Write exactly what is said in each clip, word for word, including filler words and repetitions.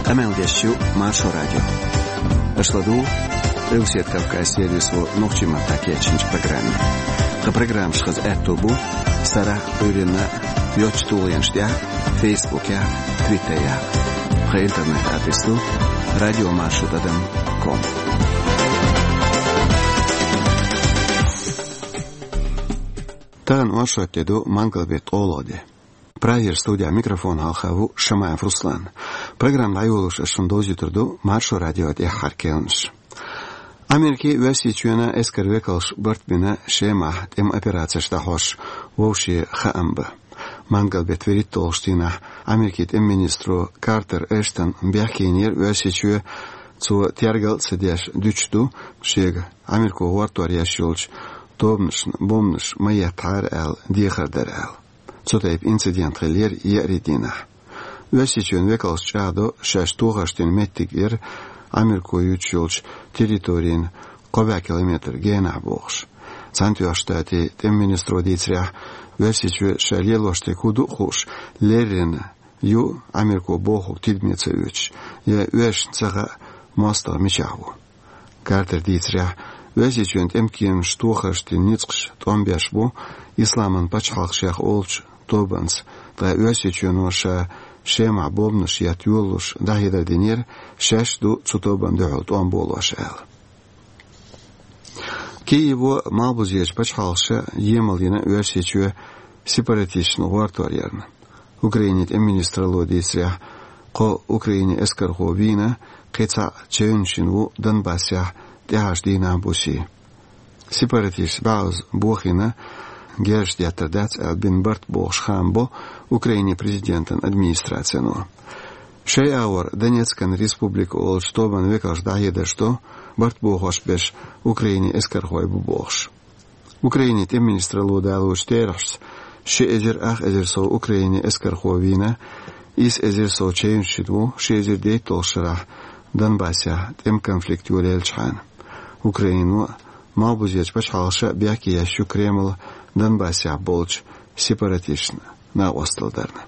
Амелдешью Маршо радио. Ашладу Русет Кавказ сервису Нохчима Такечинч программе. Ха программ шхаз этубу Стара Урина Йочтулянштя Фейсбуке Твиттере. Ха интернет адресу радиомаршрутадам точка ком. Тан вашаттеду мангалбет олоде. Праер студия микрофон алхаву Шамаев Руслан. Программа аюлуш шундозитрду Маршо радио де Харкелнш. Америки весичуна эскервекалш бартбина шема тем операция штахош вовши хаамба. Мангалбет верит толштина. Америки тем министру Картер Эштон бяхинер весичу цу тергал цедеш дючду шег Америку вартуарияшулч Добнш, бомнш, моя тар эл, дихардер эл. Цотайп инцидент хелер яридина. Весичун векалс чадо шештугаштин меттигер Америку ючулч территорин коба километр гена бохш. Цантуа штати тем министру дицря весичу шалелоште куду хуш лерин ю Америку боху тидмецевич. Я веш цага моста мичаву. Картер дицря Весичуент эмкин штухашти ницкш томбяшбу исламан пачхалхшах олч тобанс та весичуноша шема бобнш ятюлуш дахида денер шашду цутобан духол томболошал. Киево малбузеч пачхалша емалина весичу сепаратичну вартуарьярна. Украинит министралодисря ко Украине эскарховина кеца ченшинву Донбасса Тяж дина буси. Сепаратист бауз бухина герш диатардец албин барт бохш хамбо Украине президентан администрацияну. Шей аур Донецкан республику олчтобан векаш дахида что барт бохош беш Украине эскархой бу бохш. Украине тем министралу далуш тераш ше эзер ах эзер со Украине эскарховина ис эзер со чейншидву ше эзер дейтолшара Донбасса тем конфликт юлельчхан. Украину малбузеч пачхалша бяки ящу Кремл Донбасса болч сепаратишна на осталдарна.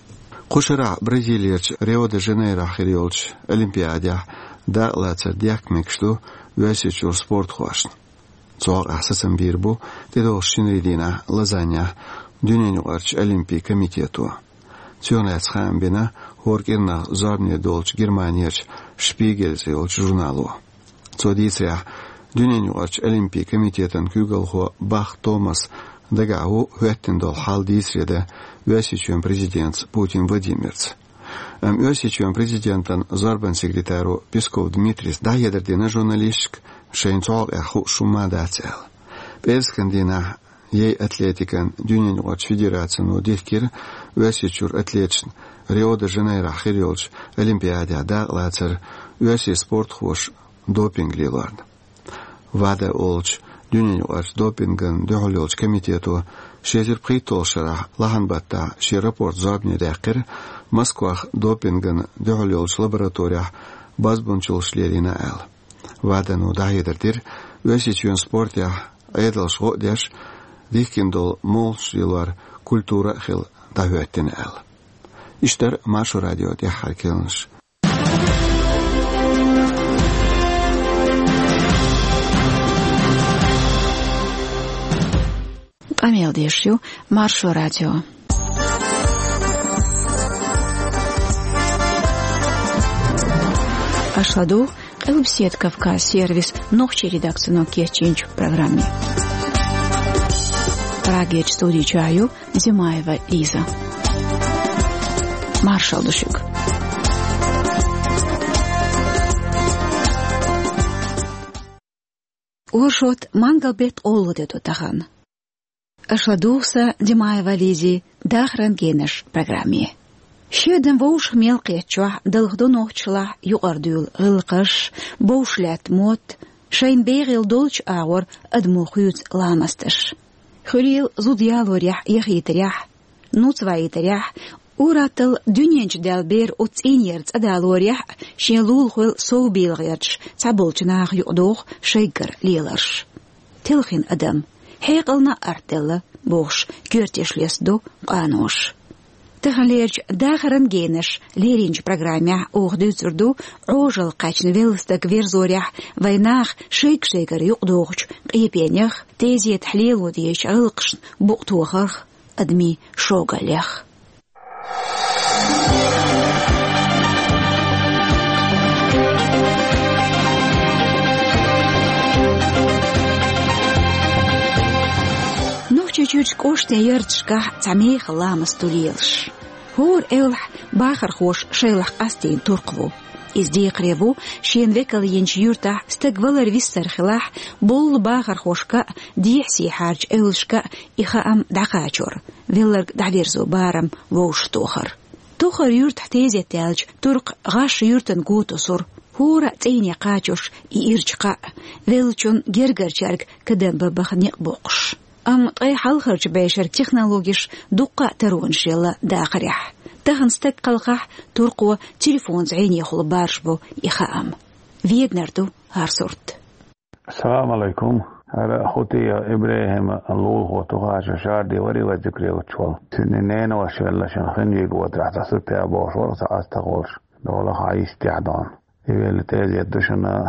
Кушара Бразилияч Рио-де-Жанейро хириолч Олимпиадя да лацар дякмекшту весичур спорт хуашн. Цоак ахсасам бирбу тедол шинридина лазаня дюненюарч Олимпий комитету. Цюнец хамбина хоркирна зарне долч Германиерч Шпигельзелч журналу. Цодицря дюненюарч Олимпий комитетан кюгалхо Бах Томас дагау хуэттендол хал дисреда весичуем президент Путин Владимирц. Ам весичуем президентан зарбан секретару Песков Дмитрис да едердина журналистик шейнцол эху шумадацел. Пескандина ей атлетикан дюненюарч федерацияну дихкир весичур атлетшн Рио-де-Жанейро хириолч Олимпиадя да лацар веси спорт хош допинг лилард. Вада олч дюненюарч допинган дөхөлөлч комитету шезер притолшара лаханбатта ши рапорт зарбне дәкір Москвах допинган дөхөлөлч лаборатория базбунчулшлерина әл. Вадану дайдырдыр весичуен спортя айдалш ғодяш дихкиндол молш лилар культура хил дахуэттен әл. Иштер Маршо радио де Харкелнш. Амелдешью Маршо радио. Ашладу Элбсет Кавказ сервис Нохчи редакцию Кечинч в программе. Рагеч студии чаю Зимаева Лиза. Маршал Душик. Ошот мангалбет олуде тутахан. Ашладуса Димаева Лизи дахран генеш программе. Шеден воуш мелкетчуа далхдонохчла югардул гылкыш боушлят мот шайн бегил долч аур адмухют ламастыш. Хулил зудьялорях яхитрях нуцваитрях уратыл дюненч далбер уцинерц адалорях шелул хул соубилгерч цаболчнах юдох шейгер лиларш. Тилхин адам Хейqылна артелла бош кертешлесду қанош. تخليرج داخرن جينش ليرينج برنامج أخذ تردو عوجل قاچن ويلستك ويرزوريح ويناخ شيك شيكر يقدوغج قيبينيخ تيزي تحليل وديش علقش بوقتوخخ أدمي شوغاليخ نوچچوچ کوشته يرتشكح تعميخ الله مستوليلش هور إلح باخر خوش شيلح قاستين ترقبو إزدي قريبو شين وكل ينش يرتاح استقبل رفيستر خلاح بول باخر خوشكا ديحسي حارج إلشكا إخام دقاچور ويلرق دعويرزو بارم ووش توخر توخر يرتح تيزي تالج ترق غاش يرتن قوتو صر هورا تيني قاچوش إيرجقا ويلچون جرجر جرق كدن ببخ نقبوقش أم طي حلخرج بيشر تكنولوجيش دقة ترون شيلا داقريح تهن ستك قلقح ترقوة تليفون زعيني يخل بارشبو يخام فيدنردو هارسورت. السلام عليكم. هذا أخوتي إبراهيم اللول هو تغاش شاردي وري وذكري وتشول سنين وشيلا شنخنجي وترح تصبت أبوش ورسا أستغوش دولة عايز تعدان يبيل تيزي الدشنا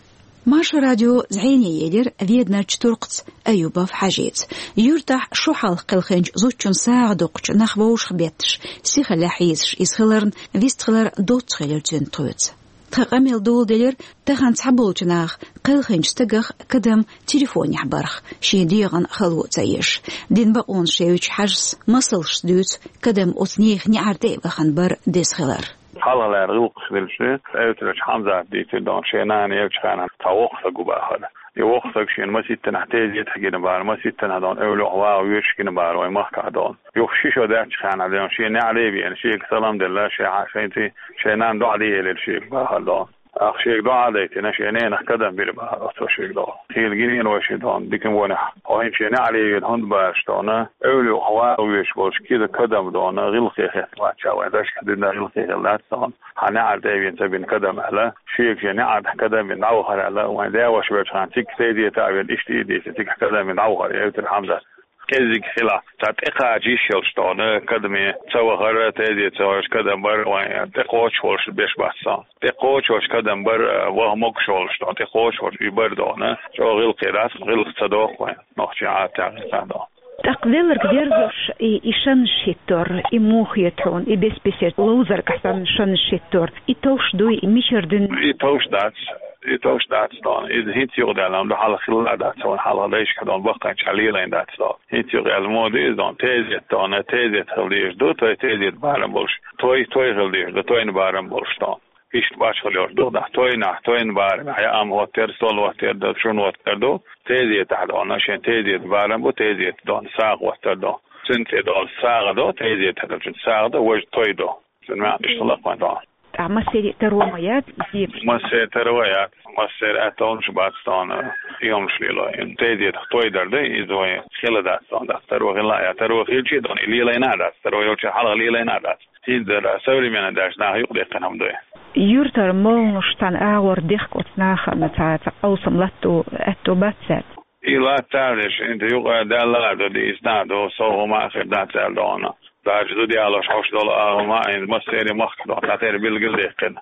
ماش راديو زعيني يدير فيدنا تشترقت أيوبا في حاجات يرتاح شو حلق الخنج زوجون ساعة دوقش نخبوش خبيتش سيخلا حيزش إسخلرن فيستخلر دوت خلر تنطوت تقامل دول دلير تخان تحبول جناخ قلخنج تقخ قدم تليفون يحبرخ شي ديغن خلو تايش دين بقون شيوش حجز مصلش دوت قدم أثنيخ نعردي بخنبر ديسخلر حالا لا رغوق خلشه أيوتلش حمزة ديت دون شينان يوجخانا توقف جوباهنا يوقف شين ما سيتنا احتاج يتحقين بار ما سيتنا دون أولو هوا ويشكين بار ويمحك دون يوفشيش وداش خانا دون شين عليبي يعني شيء سلام دلله شيء عشانتي شينان دو عليه للشيء بار دون أخ شيء دو عليه نشينين قدم بير بار أصلا شيء دون خيل جنين وشيء دون ديكن ونح وين شين عليه الهند باش دون أولو هوا ويشبوش كده قدم دون غلقي خيط واتشاو داش كده غلقي خيط دون هنعرض أبين تبين قدم على شيء هنعرض قدم من عوهر على وين داوش بيرشان تيك سيدي تابين إشتي دي تيك قدم من عوهر يوت الحمزة كذي خلا تاتقى جيش يلشتونه قدمي توهر تيدي توهر قدم بر وين تقوش ورش بيش بحثان تقوش ورش قدم بر وهمك شولشتون تقوش ورش يبر دونه شو غير قراس غير صدق وين نحشي عاتق دون تقدير كديرش إيشان شيتور إموخيتون إبسبسيت لوزر كحسن شان شيتور إتوش دوي ميشردن إتوش دات إتوش دات دون إذا هيت يقدر لهم ده حال خلال دات سواء حال ليش كدون بقى شاليلين دات دون هيت يقدر المودي دون تيزيت دون تيزيت خليش دو توي تيزيت بارم بولش توي توي خليش دو توي بارم بولش دون إيش باش خليش دو ده توي نه توي بارم هيا أم هو ترسول وتر دو شون وتر دو تيزيت تحدون عشان تيزيت بارم بو تيزيت دون ساق وتر دو سنت دو ساق دو تيزيت هذا جن ساق دو وج توي دو ما عنديش طلاق ما دون مسير تروميات يصير مسير ترويات مسير أتونش بعدستان يوم شليلا إن تيجي تختوي دردي إذا خلا داستان ده تروح لا تروح يجي دون اللي لا ينادى تروح يوشي حلا اللي لا ينادى تيجي سوري من داش نه يقدر كنام دوي يورتر مونشتان أور ديخ وتناخ متى تقوسم لتو أتو باتسات إلا تعرفش أنت يقعد دللا دو دي إسنادو سوه ما آخر داتسال دونا داش دو دي على شوش دول ما إن مسيري مخدو تاتير بالجل ديكن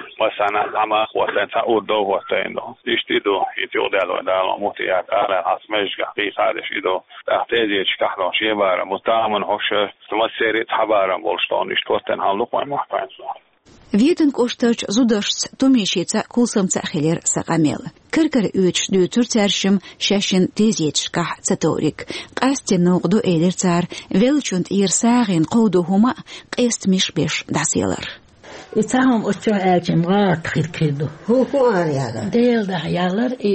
مثلا عما وثن تعود دو وثن دو يشتي دو يتيو دالو دالو موتيات على عصمش قيس هذا شيء دو تحتاجي تشكحلو شيء بارا مستعمل هوش مسيري تحبارا بولشتون يشتوتن هالوق ما محفين Виден коштач зудашц томишица кулсам цахилер сaqamel. Кыркыр үч дютур царшим шашин тезетшках цаторик. Qasti noqdu eler цар велчунд ирсагин qowduhuma qest mishbesh daselar. İtahım uçu elçim gat xirkidu. Hu hu aryalar. Değil da yalar i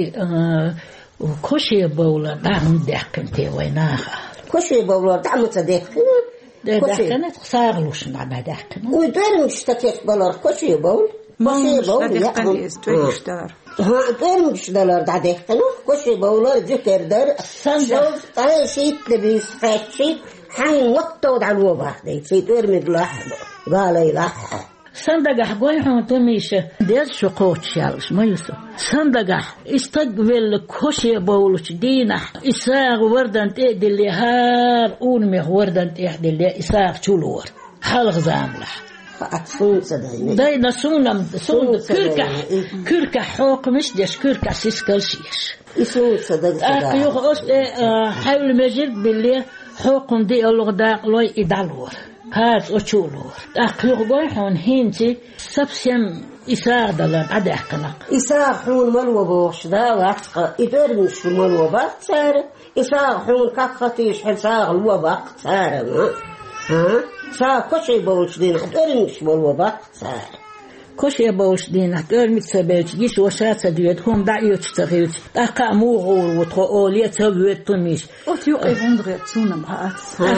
koşe bowla dağın dehkin te waynaha. Koşe bowla dağın dehkin. ده دهكنة صاغلوش مع دهكنة. ويدور مشتكيت بلار كوشي بول. كوشي بول يأهم. ها دور مش دلار ده دهكنة كوشي بولار ذكر دار. شوف أي شيء تبيس خاتشي حين وقته على الوباء ده في دور مدلح قال يلح. صندقة قويهم تميشة دير شقوت شالش ما يوسف صندقة استقبل كوشي بولش دينا إساق وردن تهدي اللي هار أونمي وردن تهدي اللي إساق شلور حلق زاملح أتصون صدقني داي نسونم سون كركة كركة حوق مش ديش كركة سيسكال شيش يسون صدق أخيوخ أست حول مجد بالله حوق دي اللغداء لوي إدالور هات أشولور أخيوخ بويحون هينتي سبسيم إساق دلان عداقنا إساق حون ملوى بوش دا واتقى إدرمش ملوى باق سار إساق حون كافتيش حساق الوى باق سار ها سا كشي بوش دين إدرمش ملوى باق سار كشي بوش دين إدرمش سبيت جيش وشات سدويت هم دعيوش تغيوت أقا موغور وتقولي تغيوت تميش أتيو أيضاً غير تسونا بهات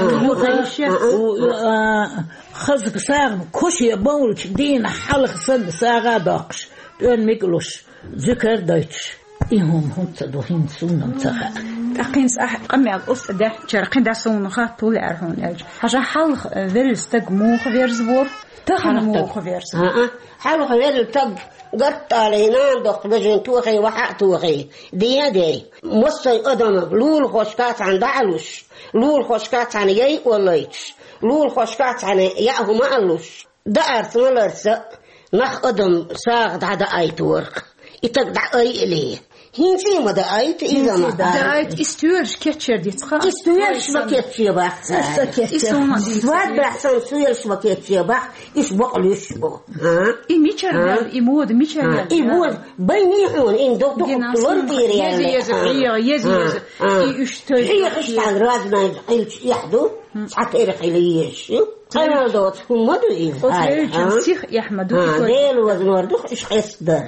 خزق ساغ كشي بوش دين حلق صد ساغا داقش دون ميقلوش ذكر دايتش إيهم هم تدوهين سونا متغا تقينس أحد قمي الأفت ده شرقين ده سونا خات طول أرهون أج حاجة حلق فيرستق موخ فيرزبور تخن موخ فيرزبور حلق فيرستق قط علينا دق بجن توخي وحق توخي دي دي مصي أدم لول خوشكات عن دعلوش لول خوشكات عن يي وليتش لول خوشكات عن يأهو مالوش دعرت ملرس نخ أدم ساغ دع دعايت ورق يتقدع أي إليه هين سيما دعايت إذا ما دعايت استويرش كتشر دي تخا استويرش ما كتشي بحث إسوما دي سواد بحثان استويرش ما كتشي بحث إسبق ليشبه إي ميشر إيمود ميشر إيمود بينيحون إن دو دو قطلور بيريان يزي يزي يزي يزي إي اشتوي إي اشتغل رازنا يحدو ساعت إرقي ليشو أنا دوت هم مدو إيه جنسيخ يحمدو ديل وزن وردوخ إش خيصدر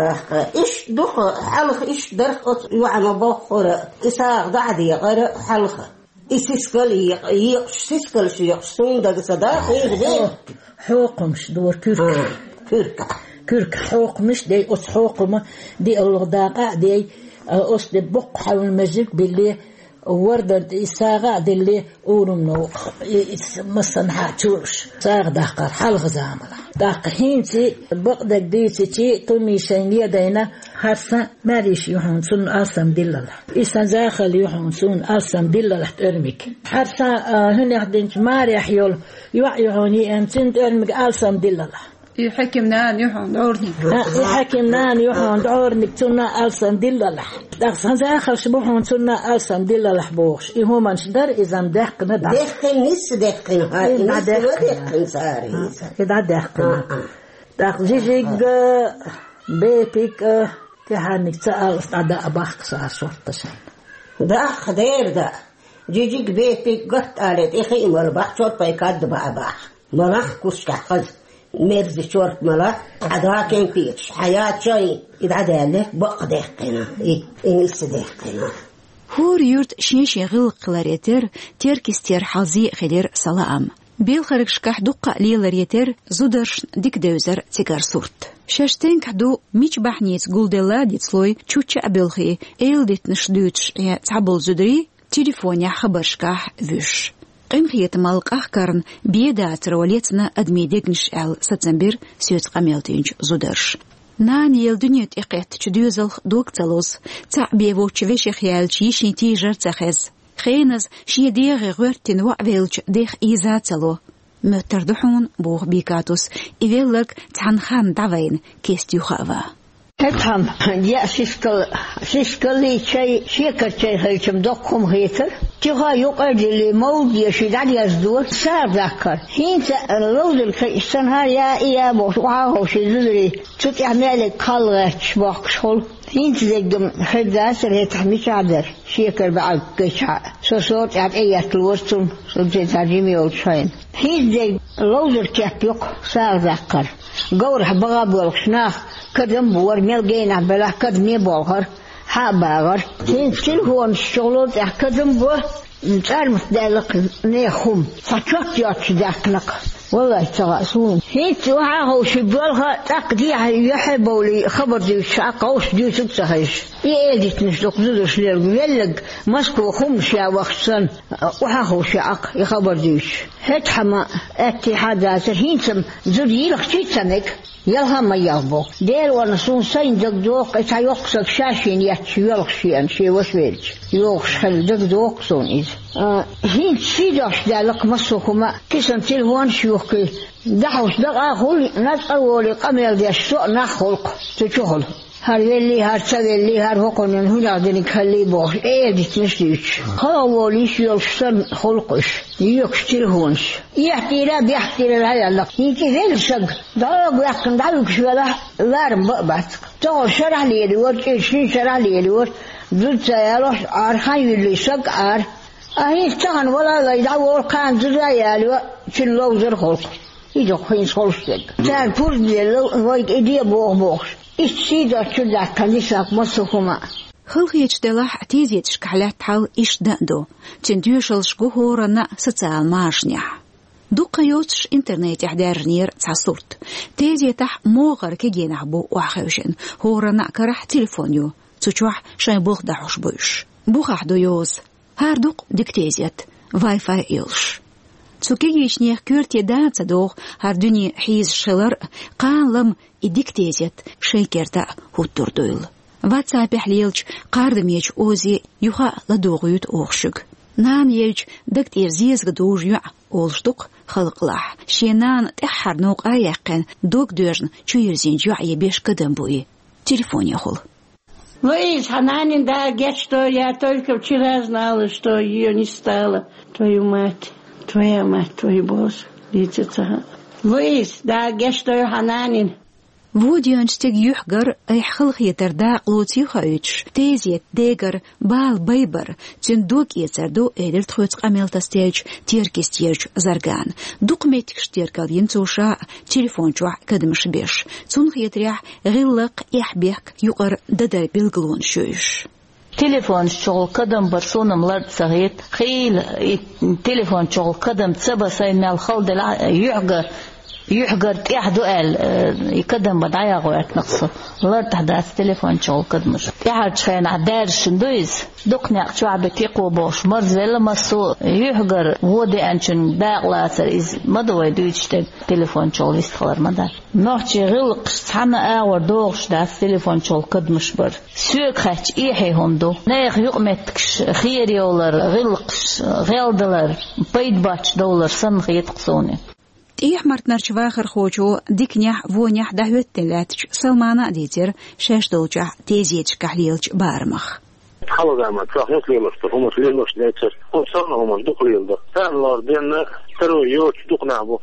إيش دخ حلخ إيش درخت يعني بخور إساق دعدي غير حلخ إسسكل يقسسكل شيء يقسون ده صدق غير حوق مش دور كرك كرك كرك حوق مش دي أس حوق ما دي الغداقة دي أس دي بق حول المزيك باللي وردة إساقة دي اللي أولم مثلا حاتوش ساق داقر حلق زاملة داق هينتي بقدك ديتي تي تومي شينية دينا هرسا ماريش يحون سن أسم دلالة إسان زاخل يحون سن أسم دلالة ترميك هرسا هن يخدنش ماري حيول يوعيوني أنتين ترميك أسم دلالة يحكمنا يحون دورني يحكمنا يحون دورني تنا ألسن دلالة دخسن زاخل شبوحون تنا ألسن دلالة بوش إيه من شدر إذا دقنا دق دقن نس دقن هاي نس دقن ساري إذا دقنا دق جيجيك بيبيك كهانك تسأل استعداء أباخ سار شرطشان دق دير دق جيجيك بيبيك قط عليت إخي إمال باخ شرط بيكاد بأباخ مراخ كوش كحقز مرز شورت ملا عدا كان فيش حياة شيء إذا عداله بق دقنا إيه إنس دقنا هور يورت شينشي غلق لاريتر تركستير حظي خدير سلام بيل خرج شكح دقة ليلاريتر زودرش ديك دوزر تيجار صورت شاشتين كدو ميش بحنيت قولدلا ديت سلوي تشوتش أبلخي إيل ديت نشدوتش تعبل زودري تليفونيا خبر شكح فيش قيمخية مالق أخكارن بيدات روليتنا أدمي ديقنش أل سبتمبر سيوت قميلتينج زودرش نان يل دنيت إقيت تشدوزلخ دوك تلوز تع بيوو تشويش خيال تشيشي تيجر تخز خينز شي ديغي غورتين وعويلج ديخ إيزا تلو متردحون بوغ بيكاتوس إيويلك تحنخان دعوين كيستيو خاوا تفهم يا سيسكل سيسكلي شيء شيكر شيء هيكم دقهم هيكر تيها يقعد اللي مود يشيد على يزدور صار ذكر هين اللوز الكيسان هاي يا يا بوعه وشيدري تتعمل كالغش باكشول هين تزجم حداس اللي تحميش عذر شيكر بعد كشع صوت عب أي تلوستم صوت ترجمي أو شين هين زي اللوز الكيك صار ذكر جورح بغاب والخناخ كدم بور ملقين عبلا كدم يبوغر حاباغر هين كل هو مشغلوت كدم بور متعرف دالك نيخم فتوت ياتش داكنك والله تغاسون هين توعاه شبالها تقديع يحبوا لي خبر دي شاقوش دي تتسهيش يأديت نشلق زدوش للق مسكو خمش يا وخصن وحاهو شاق يخبر ديش هتحما اتحادات هين سم زد يلق تيتسنك يلها ما يلبو دير ونسون سين دق دوق اتعيقصك شاشين ياتش يلق شيئا شي وسويلج يوخش خلدك دوقسون إذ هين تشيدوش دالك مسوكما كسن تلوان شيوخي دحوش دقا خولي نتقولي قميل دي السوء نخلق تشغل هر يلي هر تغلي هر وقنن هنا دنك هلي بوش ايه دي تنسيش خلاوليش يلشتن خلقش يكشتلهونش يحتيرا بيحتيرا هيا لك يكي ذيل شق دعوك يحكم دعوك شوالا لارم بقبات تقول شرح لي الور تشني شرح لي الور زد سيالوش ارخان يلي شق ار اهي تغن ولا يدعو كان زريالو تلو زر خلق يدو خين خلصك تان پور ديالو ويك ايديا بوغ بوغش إشيدا شدا كنيسك مسوكما خلقيش دلح تيزيتش كحلات حال إش دندو تنديوشلش جوهورنا سوциал ماشنيح دوقا يوتش إنترنت يحدارنير تصورت تيزيتح موغر كجينح بو وحخوشن هورنا كرح تلفونيو تشوح شاي بوخ دحوش بوش بوخ أحدو يوز هاردوق ديكتيزيت واي فاي إلش تسوكيجيش نيخ كورتي دانца دوغ هاردوني حيز شلر قانلم إديكتيزيت شيكرتا هوتوردويل واتساب حليلش قاردم يج أوزي يوخا لدوغيوت أوخشك نان يج دكتير زيزغ دوجيوع أولشتوق خلقلاح شينان تحر نوق آيقين دوغ دوجن چويرزين جوع يبيش قدم بوي تليفون يخل Луис, Хананин, да, get что я только вчера знала, что ее не стало. Твою мать, твоя мать, твой босс, лицеца. Луис, да, get что Хананин. ووديانشتك يحجر أي خلق يترداق لوتي خايتش تيزيت ديجر بال بيبر تندوك يتردو إدر تخوت قميل تستيج تيركستيج زرقان دوق ميتكش تيركال ينتوشا تليفون جوع كدمش بيش تنخ يتريح غلق يحبيك يقر ددر بالقلون شوش تليفون شغل قدم برسونا ملاد صغيت خيل تليفون شغل قدم تسبا سينا الخلد يحجر يحجر يحدو قال يقدم بدعيا غوات نقصه الله تحدث تليفون شغل قدمش يحد شخين عدار شندويز دقني اقشوع بكيقو بوش مرزل مسو يحجر ودي انشن داقلا سريز مدو يدويشتك تليفون شغل يستخلر مدار نوحشي غلق سحنا اور دوغش داس تليفون شغل قدمش بر سوك خاتش ايحي هندو نايخ يقمتكش خيري ولر غلقش غيلدلر بيد باتش دولر سن خيتقصوني إيه مرتنرش واخر خوجو ديكنيح وونيح دهوت تلاتش سلمانا ديتر شاش دولجح تيزيتش كحليلش بارمخ حالا دائما تراخ يطليلش هم تليلش نيتر هم صرنا هم دوق ليلده تانلار دينا ترو يوش دوق نعبو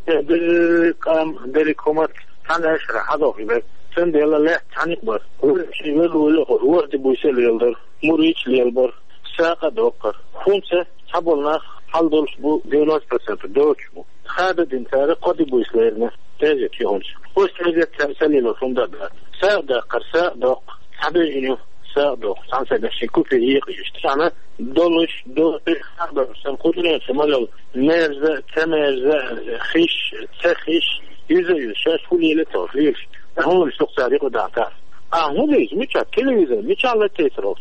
قام ديري كومات تان اشرح هذا في بيت سن ديلا لا تان يقبر كل شيء ولو ولو هو دي بويسل يلدر مريش ليلبر ساقه دوقر خمسه حبلنا حل دولش بو دينوس برسنت دوش بو هذا دينتار قد بويسليرنا تاجت يهونش وش تاجت سليلو فم دابا ساق داقر ساق دوق حبيجينو ساق دوق سانسا داشي كوفي يقيش تسعنا دولش دولش حبر سنقودنا سمالو نيرزا تميرزا خيش تخيش يزا يشاش فولي لتوفيرش هم السوق ساريقو داعتار اه هو ليش مش على التلفزيون مش على التلفزيون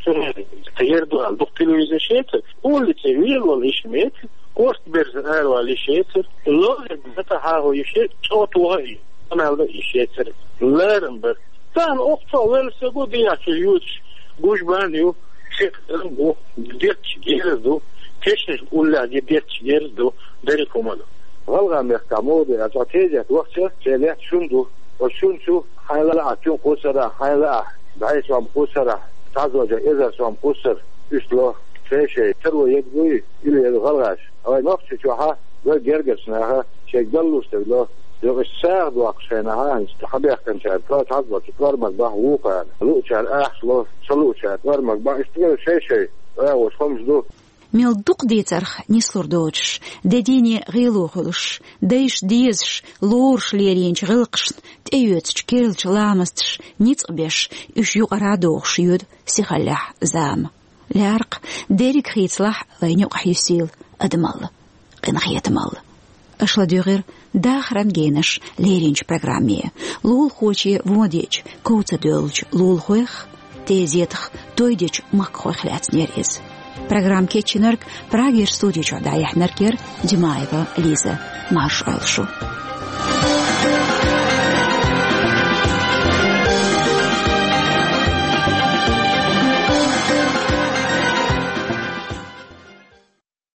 تغيردو على التلفزيون شيء هو اللي تغير ولا شيء كورت برزنال ولا شيء لو بتا هاو يشيء صوت وهي انا هذا يشيء لارمبر كان اقصى ولا سقو دي يوتش جوش بانيو شيء بو ديت جيردو كيش ولا ديت جيردو دري كومادو والله مكامو دي اتاجه وقت تلات شندو وشنشو حيلا أتيون قصرة حيلا بعيش وام قصرة تعزوجة إذا سوام قصر إسلو شيء تروي يدوي إلى الغرش أو نفس شوها وجرجس نها شيء جلوس تبلو يوم الساعد وقشينها استحبي أحكم شاد كلا تعزوج كبار مقبح ووقع لو شاد أحلو سلو شاد كبار مقبح استغل شيء شيء وش خمس دو ميل دوق ديترخ نيسلور دوتش داديني غيلوخلش دايش ديزش لورش ليرينش غلقش تأيوتش كيرلش لامستش نيت بيش إش يقرا دوغش يود سيخلح زام لارق ديريك خيتلح وينيق حيسيل أدمال قين خيتمال أشلا دوغير داخران جينش ليرينش برنامج لول خوشي وديج كوتا دولج لول خوخ تيزيتخ تويديج مك خوخ لاتنيريز Программ Кетченерк, Прагер студия Чудая Неркер, Димаева, Лиза, Марш Элшу.